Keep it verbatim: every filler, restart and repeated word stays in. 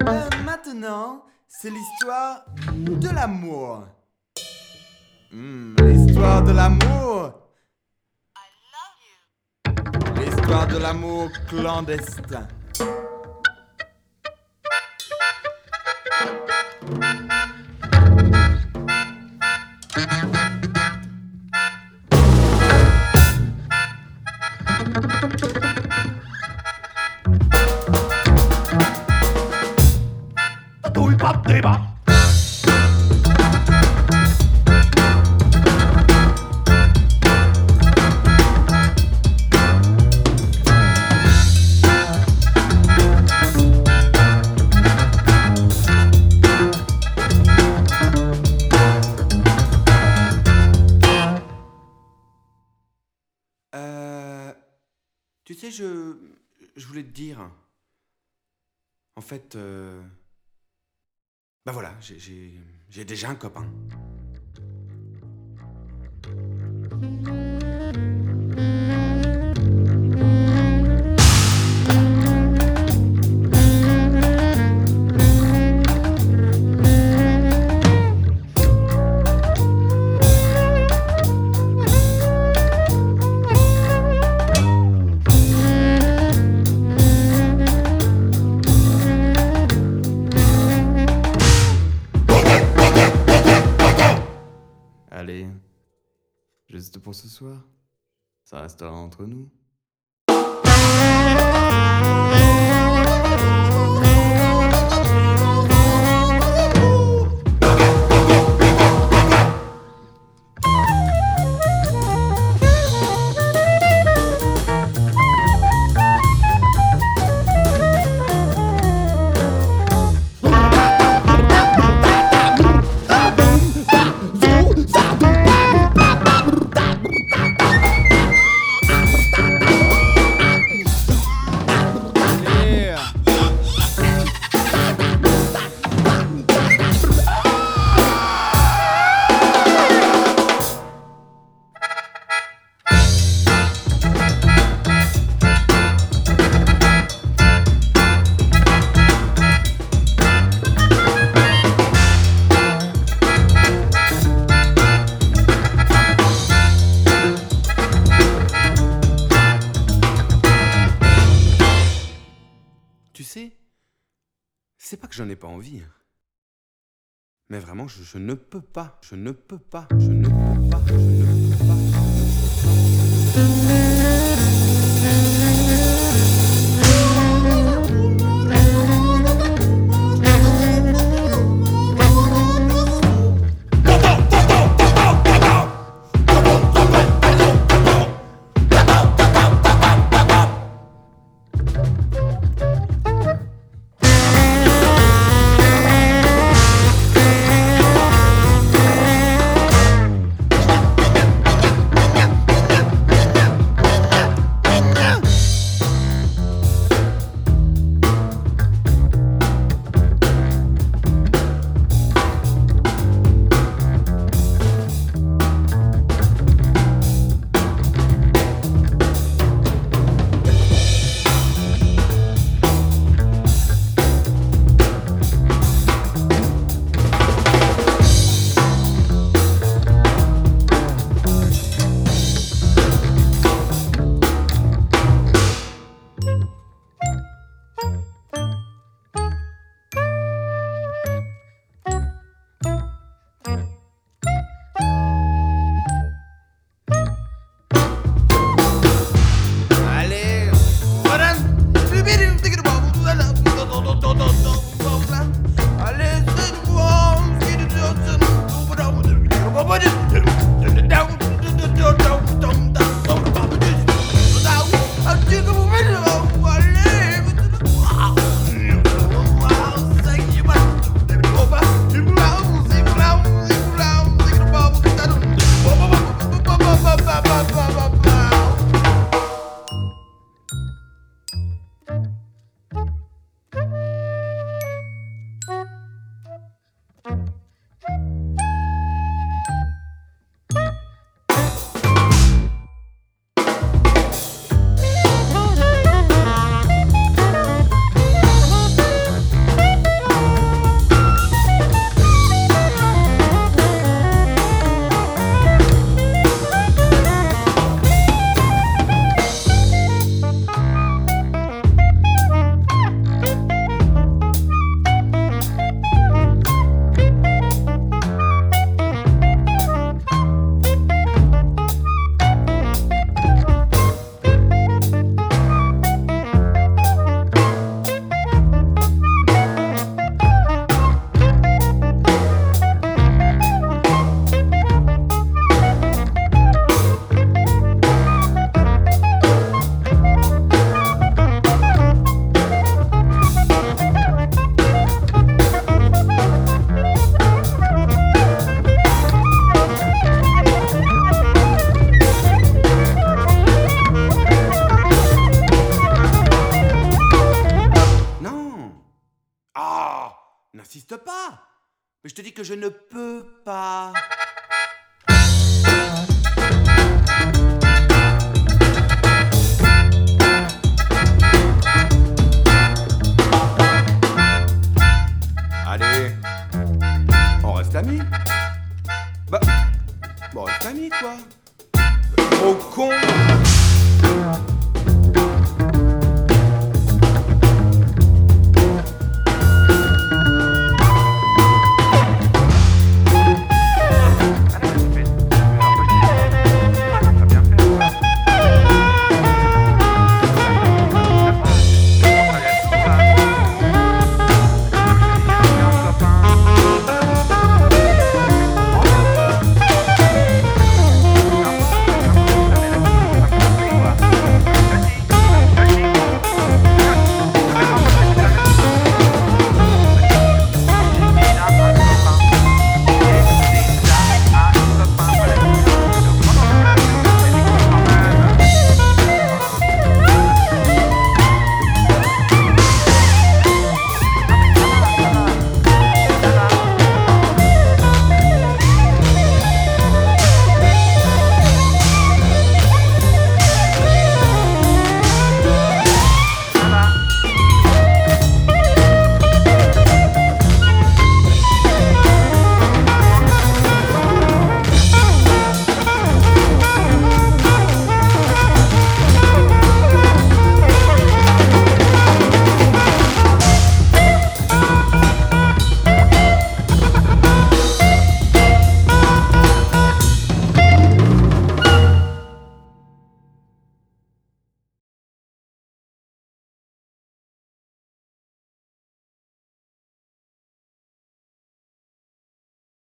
Euh, maintenant, c'est l'histoire de l'amour. Hmm, l'histoire de l'amour. L'histoire de l'amour clandestin. Euh, tu sais, je, je voulais te dire. En fait, euh, bah voilà, j'ai, j'ai, j'ai déjà un copain. Allez, juste pour ce soir, ça restera entre nous. Tu sais, c'est pas que j'en ai pas envie. Mais vraiment, je, je ne peux pas, je ne peux pas, je ne peux pas, je ne peux pas. N'insiste pas. Mais je te dis que je ne peux pas. Allez, on reste amis. Bah, bon, on reste amis, quoi. Trop con.